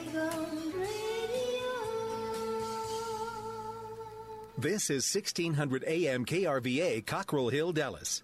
This is 1600 AM KRVA, Cockrell Hill, Dallas.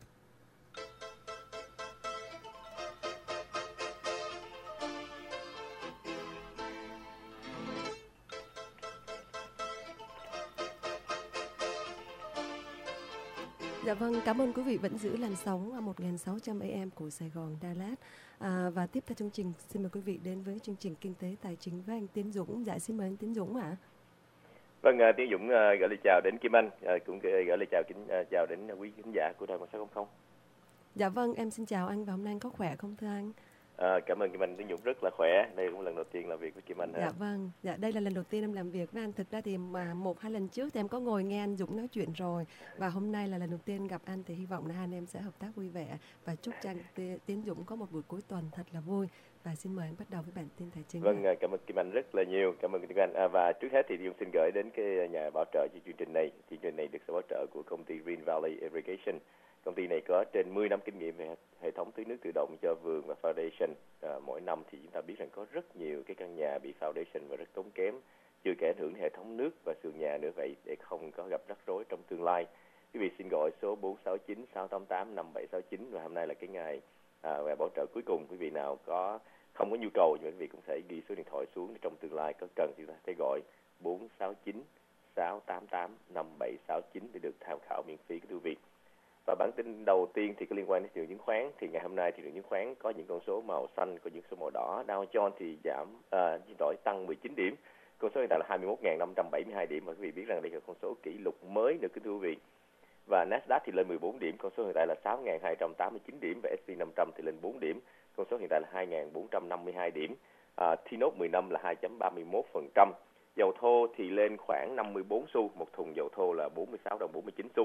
Dạ vâng, cảm ơn quý vị vẫn giữ làn sóng 1600 AM của Sài Gòn, Dallas. Và tiếp theo chương trình, xin mời quý vị đến với chương trình Kinh tế Tài chính với anh Tiến Dũng. Dạ, xin mời anh Tiến Dũng ạ. Vâng, Tiến Dũng gửi lời chào đến Kim Anh, cũng gửi lời chào đến quý khán giả của Đài 1600. Dạ vâng, em xin chào anh và hôm nay anh có khỏe không thưa anh? Cảm ơn Kim Anh. Tiến Dũng rất là khỏe. Đây cũng là lần đầu tiên làm việc với Kim Anh. Dạ vâng, dạ đây là lần đầu tiên em làm việc với anh. Thực ra thì mà 1-2 lần trước thì em có ngồi nghe anh Dũng nói chuyện rồi. Và hôm nay là lần đầu tiên gặp anh thì hy vọng là hai anh em sẽ hợp tác vui vẻ. Và chúc cho anh Tiến Dũng có một buổi cuối tuần thật là vui. Và xin mời anh bắt đầu với bản tin tài chính. Vâng, cảm ơn Kim Anh rất là nhiều. Cảm ơn Kim Anh. Và trước hết thì Dũng xin gửi đến cái nhà bảo trợ cho chương trình này. Chương trình này được sự bảo trợ của công ty Green Valley Irrigation. Công ty này có trên 10 năm kinh nghiệm về hệ thống tưới nước tự động cho vườn và foundation. Mỗi năm thì chúng ta biết rằng có rất nhiều cái căn nhà bị foundation và rất tốn kém, chưa kể ảnh hưởng hệ thống nước và sườn nhà nữa. Vậy để không có gặp rắc rối trong tương lai, quý vị xin gọi số 469 688 5769 và hôm nay là cái ngày bảo trợ cuối cùng. Quý vị nào không có nhu cầu nhưng quý vị cũng sẽ ghi số điện thoại xuống, trong tương lai có cần thì chúng ta sẽ gọi 469 688 5769 để được tham khảo miễn phí của quý vị. Và bản tin đầu tiên thì có liên quan đến thị trường chứng khoán. Thì ngày hôm nay thị trường chứng khoán có những con số màu xanh, có những số màu đỏ. Dow Jones thì tăng 19 điểm. Con số hiện tại là 21.572 điểm. Và quý vị biết rằng đây là con số kỷ lục mới nữa kính thưa quý vị. Và Nasdaq thì lên 14 điểm, con số hiện tại là 6.289 điểm. Và S&P 500 thì lên 4 điểm, con số hiện tại là 2.452 điểm. T-Note 10 năm là 2.31%. Dầu thô thì lên khoảng 54 xu, một thùng dầu thô là 46 đồng 49 xu.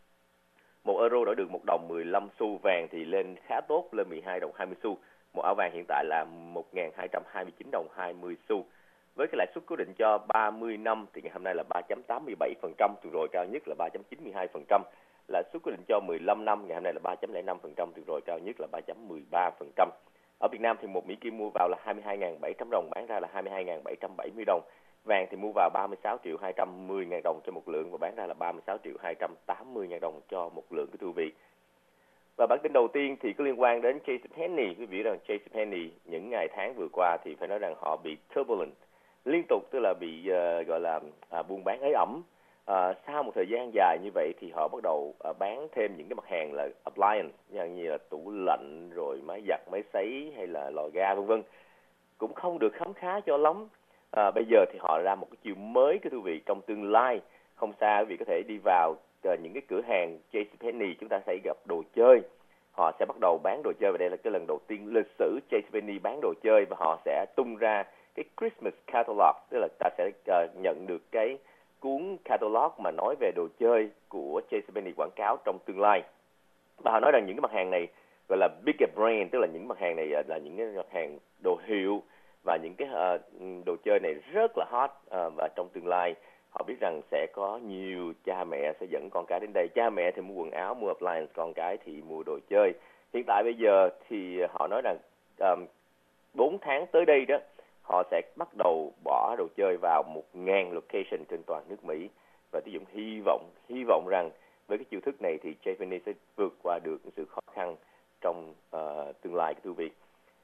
Một euro đổi được 1 đồng 15 xu. Vàng thì lên khá tốt, lên 12 đồng 20 xu. Một áo vàng hiện tại là 1.229 đồng 20 xu. Với cái lãi suất cố định cho 30 năm thì ngày hôm nay là 3.87%, tuần rồi cao nhất là 3.92%. Lãi suất cố định cho 15 năm ngày hôm nay là 3.05%, tuần rồi cao nhất là 3.13%. Ở Việt Nam thì một Mỹ Kim mua vào là 22.700 đồng, bán ra là 22.770 đồng. Vàng thì mua vào 36.210.000 đồng cho một lượng và bán ra là 36.280.000 đồng cho một lượng của quý vị. Và bản tin đầu tiên thì có liên quan đến JCPenney. Quý vị biết rằng JCPenney những ngày tháng vừa qua thì phải nói rằng họ bị turbulent, liên tục, tức là bị gọi là buôn bán ế ẩm. Sau một thời gian dài như vậy thì họ bắt đầu bán thêm những cái mặt hàng là appliance, như là tủ lạnh, rồi máy giặt, máy sấy hay là lò ga vân vân, cũng không được khấm khá cho lắm. Bây giờ thì họ ra một cái chiều mới cái quý vị. Trong tương lai không xa quý vị có thể đi vào những cái cửa hàng JCPenney, chúng ta sẽ gặp đồ chơi. Họ sẽ bắt đầu bán đồ chơi và đây là cái lần đầu tiên lịch sử JCPenney bán đồ chơi, và họ sẽ tung ra cái Christmas catalog, tức là ta sẽ nhận được cái cuốn catalog mà nói về đồ chơi của JCPenney quảng cáo trong tương lai. Và họ nói rằng những cái mặt hàng này gọi là bigger brand, tức là những mặt hàng này là những cái mặt hàng đồ hiệu và những cái đồ chơi này rất là hot, và trong tương lai họ biết rằng sẽ có nhiều cha mẹ sẽ dẫn con cái đến đây. Cha mẹ thì mua quần áo, mua appliance, con cái thì mua đồ chơi. Hiện tại bây giờ thì họ nói rằng 4 tháng tới đây đó, họ sẽ bắt đầu bỏ đồ chơi vào 1.000 location trên toàn nước Mỹ. Và Tí Dũng hy vọng rằng với cái chiêu thức này thì JCPenney sẽ vượt qua được sự khó khăn trong tương lai của quý vị.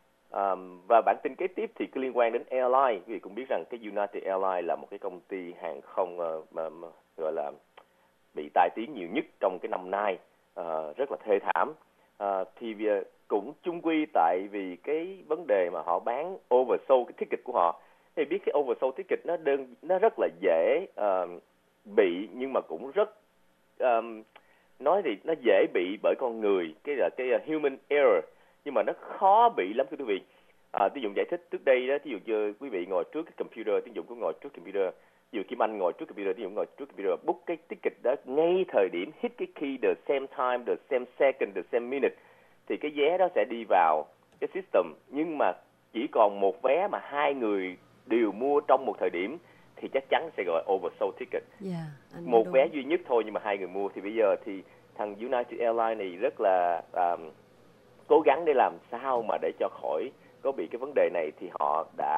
Và bản tin kế tiếp thì cứ liên quan đến airline. Quý vị cũng biết rằng cái United Airlines là một cái công ty hàng không mà gọi là bị tai tiếng nhiều nhất trong cái năm nay, rất là thê thảm. Thì cũng chung quy tại vì cái vấn đề mà họ bán oversold cái ticket của họ. Thì biết cái oversold ticket nó rất là dễ bị, nhưng mà cũng rất nói thì nó dễ bị bởi con người, cái là cái human error, nhưng mà nó khó bị lắm quý vị. Ví dụ giải thích trước đây đó, ví dụ như quý vị ngồi trước cái computer, ví dụ cũng ngồi trước computer, ví dụ Kim Anh ngồi trước computer, ví dụ ngồi trước computer, book cái ticket đó ngay thời điểm hit cái key the same time, the same second, the same minute, thì cái vé đó sẽ đi vào cái system. Nhưng mà chỉ còn một vé mà hai người đều mua trong một thời điểm thì chắc chắn sẽ gọi oversold ticket. Một vé duy nhất thôi nhưng mà hai người mua. Thì bây giờ thì thằng United Airlines này rất là cố gắng để làm sao mà để cho khỏi có bị cái vấn đề này, thì họ đã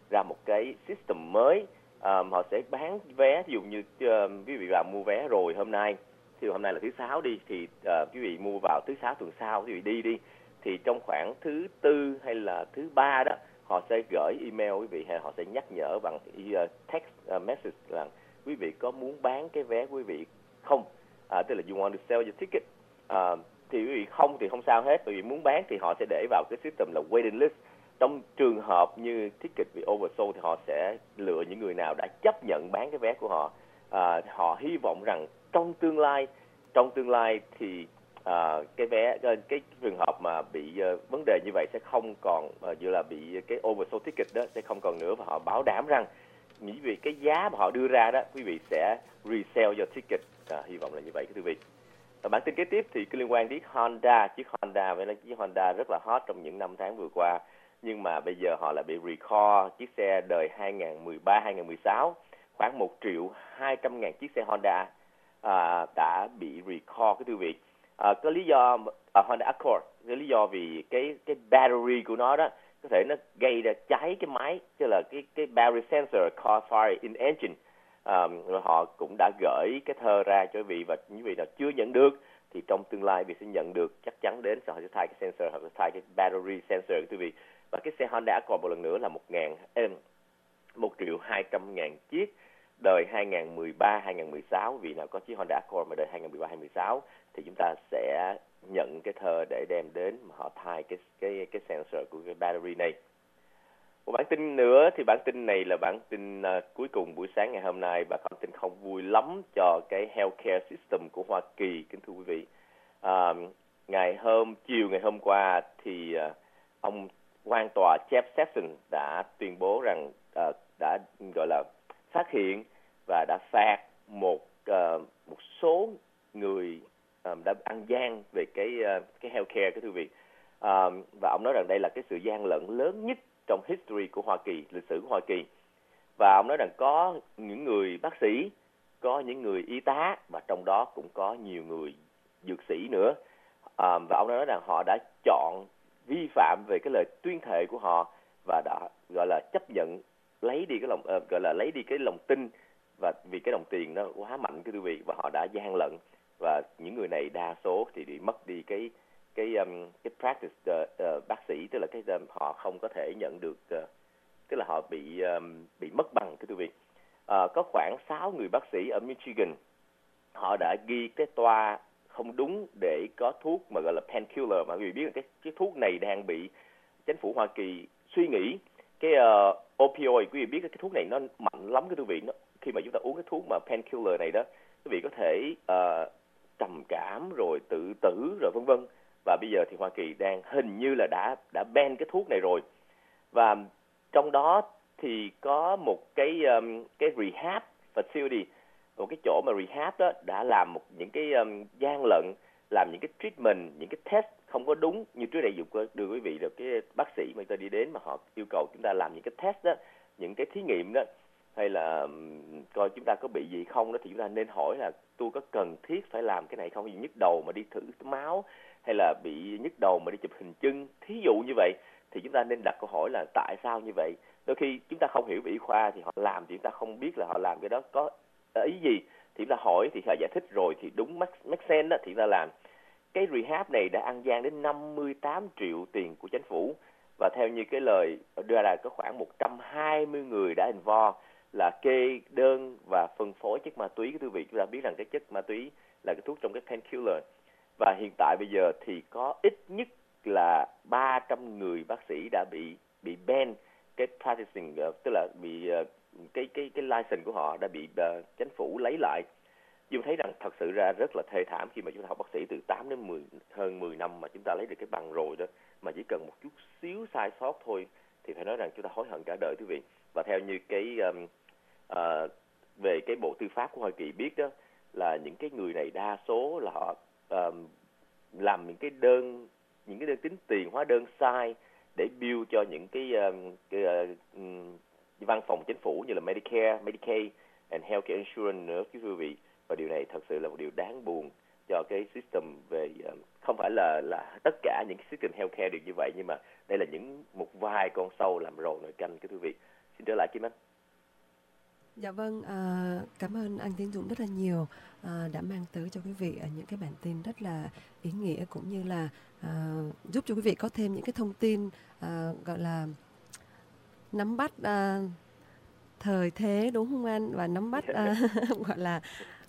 ra một cái system mới. Họ sẽ bán vé, ví dụ như quý vị vào mua vé rồi hôm nay, thì hôm nay là thứ Sáu đi, thì quý vị mua vào thứ Sáu tuần sau quý vị đi, thì trong khoảng thứ Tư hay là thứ Ba đó, họ sẽ gửi email quý vị, hay họ sẽ nhắc nhở bằng text message là quý vị có muốn bán cái vé của quý vị không, tức là you want to sell your ticket. Thì quý vị không thì không sao hết, bởi vì muốn bán thì họ sẽ để vào cái system là waiting list. Trong trường hợp như ticket bị oversold thì họ sẽ lựa những người nào đã chấp nhận bán cái vé của họ. Họ hy vọng rằng trong tương lai thì cái trường hợp mà bị vấn đề như vậy sẽ không còn như là bị cái oversold ticket đó sẽ không còn nữa, và họ bảo đảm rằng vì cái giá mà họ đưa ra đó, quý vị sẽ resell your ticket. Hy vọng là như vậy quý vị. Bản tin kế tiếp thì liên quan đến Honda. Chiếc Honda rất là hot trong những năm tháng vừa qua, nhưng mà bây giờ họ lại bị recall chiếc xe đời 2013-2016. Khoảng 1.200.000 chiếc xe Honda đã bị recall quý vị. Có lý do Honda Accord, cái lý do vì cái battery của nó đó có thể nó gây ra cháy cái máy, tức là cái battery sensor cause fire in engine. Rồi họ cũng đã gửi cái thơ ra cho quý vị, và những vị nào chưa nhận được thì trong tương lai vị sẽ nhận được, chắc chắn đến họ sẽ thay cái sensor, họ sẽ thay cái battery sensor quý vị. Và cái xe Honda Accord một lần nữa là 1.200.000 chiếc đời 2013-2016. Vì nào có chiếc Honda Accord mà đời 2013-2016 thì chúng ta sẽ nhận cái thơ để đem đến mà họ thay cái sensor của cái battery này. Một bản tin nữa, thì bản tin này là bản tin cuối cùng buổi sáng ngày hôm nay, và bản tin không vui lắm cho cái healthcare system của Hoa Kỳ, kính thưa quý vị. Chiều ngày hôm qua thì ông quan tòa Jeff Sessions đã tuyên bố rằng đã gọi là phát hiện và đã phạt một số người đã ăn gian về cái healthcare, cái thưa quý vị. Và ông nói rằng đây là cái sự gian lận lớn nhất trong history của Hoa Kỳ, lịch sử của Hoa Kỳ. Và ông nói rằng có những người bác sĩ, có những người y tá, và trong đó cũng có nhiều người dược sĩ nữa. Và ông nói rằng họ đã chọn vi phạm về cái lời tuyên thệ của họ, và đã gọi là chấp nhận lấy đi cái lòng tin, và vì cái đồng tiền nó quá mạnh cái quý vị, và họ đã gian lận. Và những người này đa số thì bị mất đi cái practice bác sĩ, tức là họ không có thể nhận được, tức là họ bị mất bằng cái quý vị. Có khoảng 6 người bác sĩ ở Michigan, họ đã ghi cái toa không đúng để có thuốc mà gọi là painkiller, mà quý vị biết là cái thuốc này đang bị chính phủ Hoa Kỳ suy nghĩ. Cái opioid, quý vị biết cái thuốc này nó mạnh lắm cái quý vị. Khi mà chúng ta uống cái thuốc mà painkiller này đó, quý vị có thể trầm cảm rồi tự tử rồi vân vân. Và bây giờ thì Hoa Kỳ đang hình như là đã ban cái thuốc này rồi. Và trong đó thì có một cái rehab facility, một cái chỗ mà rehab đó đã làm những cái gian lận, làm những cái treatment, những cái test không có đúng. Như trước đây đưa quý vị được cái bác sĩ mà người ta đi đến mà họ yêu cầu chúng ta làm những cái test đó, những cái thí nghiệm đó, hay là coi chúng ta có bị gì không đó, thì chúng ta nên hỏi là tôi có cần thiết phải làm cái này không, như nhức đầu mà đi thử máu, hay là bị nhức đầu mà đi chụp hình chân, thí dụ như vậy, thì chúng ta nên đặt câu hỏi là tại sao như vậy. Đôi khi chúng ta không hiểu về y khoa thì họ làm thì chúng ta không biết là họ làm cái đó có ý gì, thì chúng ta hỏi thì họ giải thích rồi thì đúng make sense đó thì chúng ta làm. Cái rehab này đã ăn gian đến 58 triệu tiền của chính phủ, và theo như cái lời đưa ra có khoảng 120 người đã involve, là kê đơn và phân phối chất ma túy. Cái quý vị chúng ta biết rằng cái chất ma túy là cái thuốc trong cái painkiller. Và hiện tại bây giờ thì có ít nhất là 300 người bác sĩ đã bị ban cái practicing, tức là bị cái license của họ đã bị chính phủ lấy lại. Chúng thấy rằng thật sự ra rất là thê thảm khi mà chúng ta học bác sĩ từ 8 đến hơn 10 năm mà chúng ta lấy được cái bằng rồi đó, mà chỉ cần một chút xíu sai sót thôi thì phải nói rằng chúng ta hối hận cả đời quý vị. Và theo như về cái Bộ Tư pháp của Hoa Kỳ biết đó, là những cái người này đa số là họ làm những cái đơn tính tiền, hóa đơn sai để bill cho những cái văn phòng chính phủ như là Medicare, Medicaid and Healthcare Insurance nữa quý vị. Và điều này thật sự là một điều đáng buồn cho cái system về, không phải là tất cả những cái system healthcare đều như vậy, nhưng mà đây là một vài con sâu làm rầu nồi canh quý vị. Xin trở lại Kim Anh. Dạ vâng, cảm ơn anh Tiến Dũng rất là nhiều, đã mang tới cho quý vị những cái bản tin rất là ý nghĩa, cũng như là giúp cho quý vị có thêm những cái thông tin gọi là nắm bắt thời thế, đúng không anh? Và nắm bắt gọi là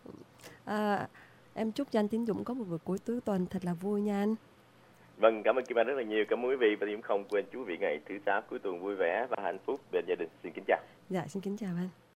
em chúc cho anh Tiến Dũng có một buổi cuối tuần thật là vui nha anh. Vâng, cảm ơn Kim Anh rất là nhiều. Cảm ơn quý vị, và cũng không quên chúc quý vị ngày thứ 6 cuối tuần vui vẻ và hạnh phúc bên gia đình. Xin kính chào. Dạ, xin kính chào anh.